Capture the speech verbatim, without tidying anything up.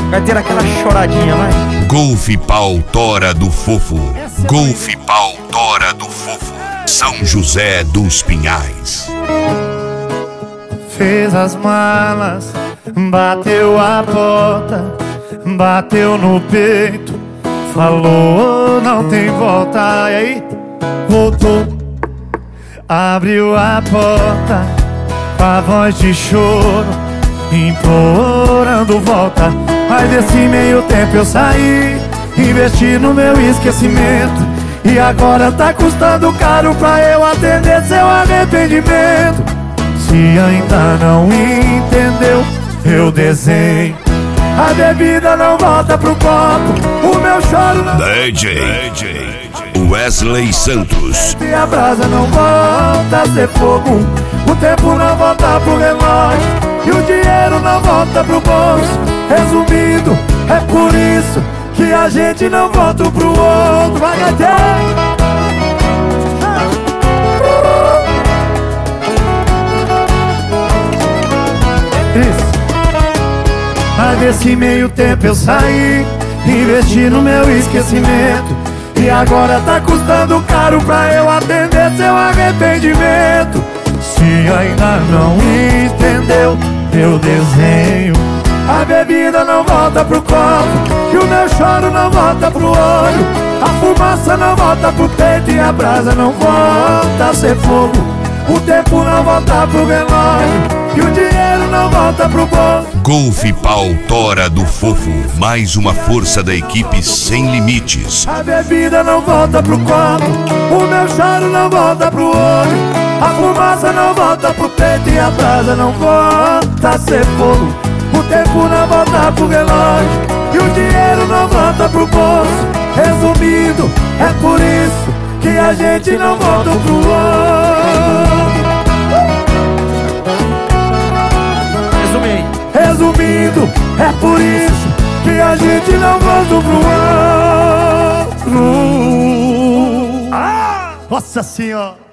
Vai ter aquela choradinha, vai. Golfe Pau Tora do Fofo. Golfe Pau Tora do Fofo. São José dos Pinhais. Fez as malas, bateu a porta, bateu no peito, falou não tem volta. E aí, voltou, abriu a porta com a voz de choro, implorando volta. Mas desse meio tempo eu saí, investi no meu esquecimento, e agora tá custando caro pra eu atender seu arrependimento. Se ainda não entendeu, eu desenho. A bebida não volta pro copo, o meu choro não... D J Wesley Santos. E a brasa não volta a ser fogo, o tempo não volta pro relógio, e o dinheiro não volta pro bolso. Resumindo, é por isso que a gente não volta um pro outro. Vai, gatinho! Mas nesse meio tempo eu saí, investi no meu esquecimento, e agora tá custando caro pra eu atender seu arrependimento. Se ainda não entendeu, eu desenho. A bebida não volta pro copo, e o meu choro não volta pro olho. A fumaça não volta pro peito, e a brasa não volta a ser fogo. O tempo não volta pro relógio, e o dinheiro não volta pro bolso. Golfe Pau Tora do Fofo. Mais uma força da equipe sem limites. A bebida não volta pro copo, o meu choro não volta pro olho. A fumaça não volta pro peito, e a brasa não volta a ser fogo. O tempo não volta pro relógio, e o dinheiro não volta pro bolso. Resumindo, é por isso que a gente não volta pro outro. Resumei. Resumindo, é por isso que a gente não volta pro outro. Ah! Nossa Senhora!